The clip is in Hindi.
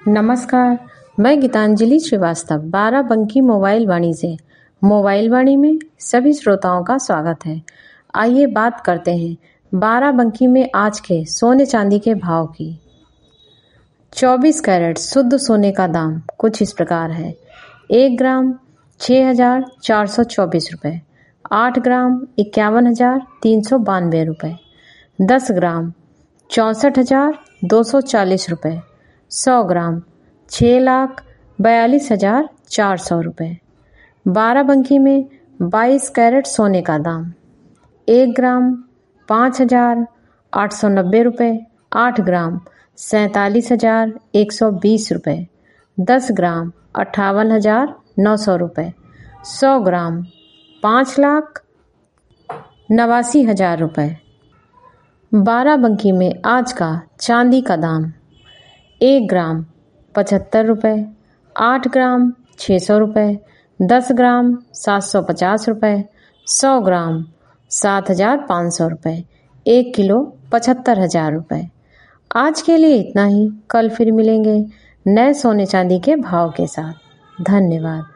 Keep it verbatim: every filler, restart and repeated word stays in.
नमस्कार, मैं गीतांजलि श्रीवास्तव बाराबंकी मोबाइल वाणी से मोबाइल वाणी में सभी श्रोताओं का स्वागत है। आइए बात करते हैं बाराबंकी में आज के सोने चांदी के भाव की। चौबीस कैरेट शुद्ध सोने का दाम कुछ इस प्रकार है। एक ग्राम छः हजार चार सौ चौबीस रुपये, आठ ग्राम इक्यावन हजार तीन सौ बानवे रुपये, दस ग्राम चौंसठ हजार दो सौ चालीस रुपये, सौ ग्राम छः लाख बयालीस हजार चार सौ रुपये। बाराबंकी में बाईस कैरेट सोने का दाम एक ग्राम पाँच हजार आठ सौ नब्बे रुपये, आठ ग्राम सैंतालीस हजार एक सौ बीस रुपये, दस ग्राम अट्ठावन हजार नौ सौ रुपये, सौ ग्राम पाँच लाख नवासी हजार रुपये। बाराबंकी में आज का चांदी का दाम एक ग्राम पचहत्तर रुपये, आठ ग्राम छः सौ रुपये, दस ग्राम सात सौ पचास रुपये, सौ ग्राम सात हजार पाँच सौ रुपये, एक किलो पचहत्तर हजार रुपये। आज के लिए इतना ही। कल फिर मिलेंगे नए सोने चांदी के भाव के साथ। धन्यवाद।